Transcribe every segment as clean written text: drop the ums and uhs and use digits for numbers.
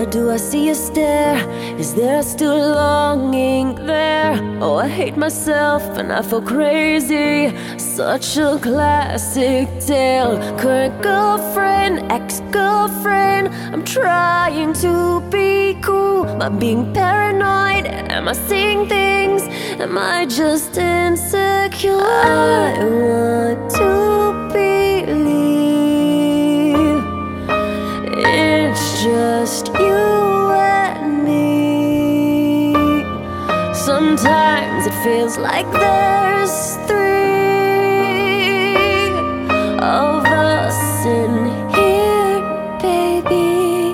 do I see a stare? Is there still longing there? Oh, I hate myself and I feel crazy. Such a classic tale. Current girlfriend, ex-girlfriend. I'm trying to be cool, but being paranoid. Am I seeing things? Am I just insecure? I want to believe it's just you and me. Sometimes it feels like there's three of us in here, baby.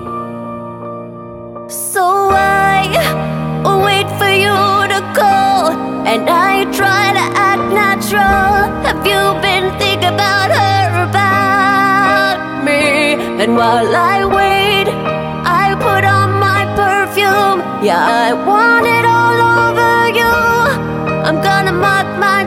So I wait for you to call, and I try to act natural. Have you been thinking about her, about me? And while I wait, I put on my perfume. Yeah, I want it all over you. I'm gonna mark my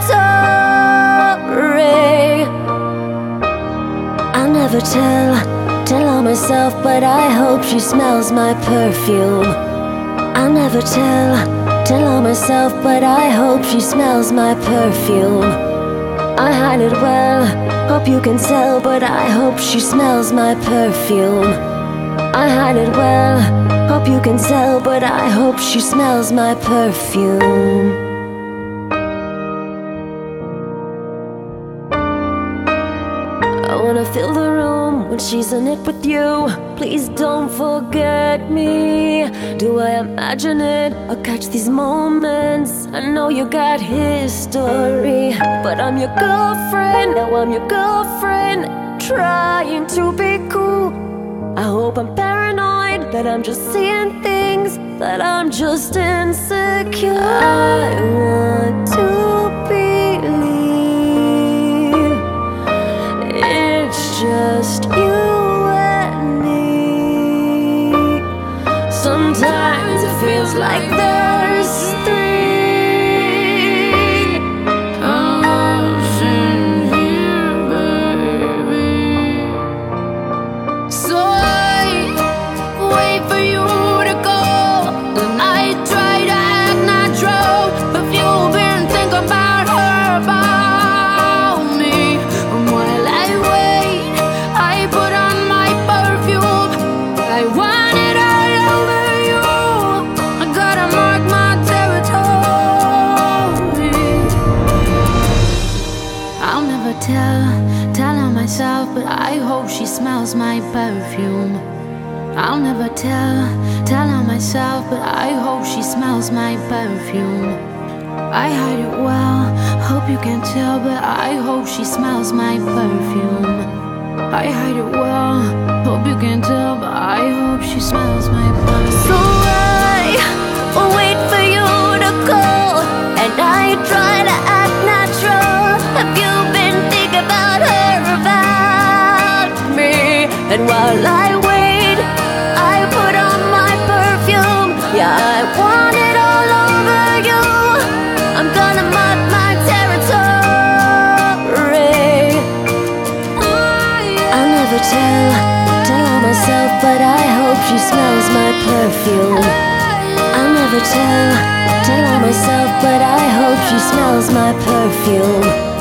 territory. I'll never tell on myself, but I hope she smells my perfume. I'll never tell on myself, but I hope she smells my perfume. I hide it well, hope you can tell, but I hope she smells my perfume. I hide it well, hope you can tell, but I hope she smells my perfume. I wanna fill the room when she's in it with you. Please don't forget me. Do I imagine it or catch these moments? I know you got history, but I'm your girlfriend. Now I'm your girlfriend, trying to be cool. I hope I'm paranoid, that I'm just seeing things, that I'm just insecure. I want to believe it's just you and me. Sometimes it feels like there's three of us in here, baby. So I wait for you to call, and I try to act natural. But you've been thinking about her, about me. And while I wait, I put on my perfume. I want it all over you. I gotta mark my territory. I'll never tell on myself, but I hope she smells my perfume. I'll never tell on myself, but I hope she smells my perfume. I hide it well, hope you can tell, but I hope she smells my perfume. I hide it well, hope you can tell, but I hope she smells my perfume. So I wait for you to call, and I try to act natural. Have you been thinking about her, about me? And while I wait, I put on my perfume. Yeah, I want it all over you. I'm gonna mark my territory. I'll never tell on myself, but I hope she smells my perfume. I'll never tell on myself, but I hope she smells my perfume.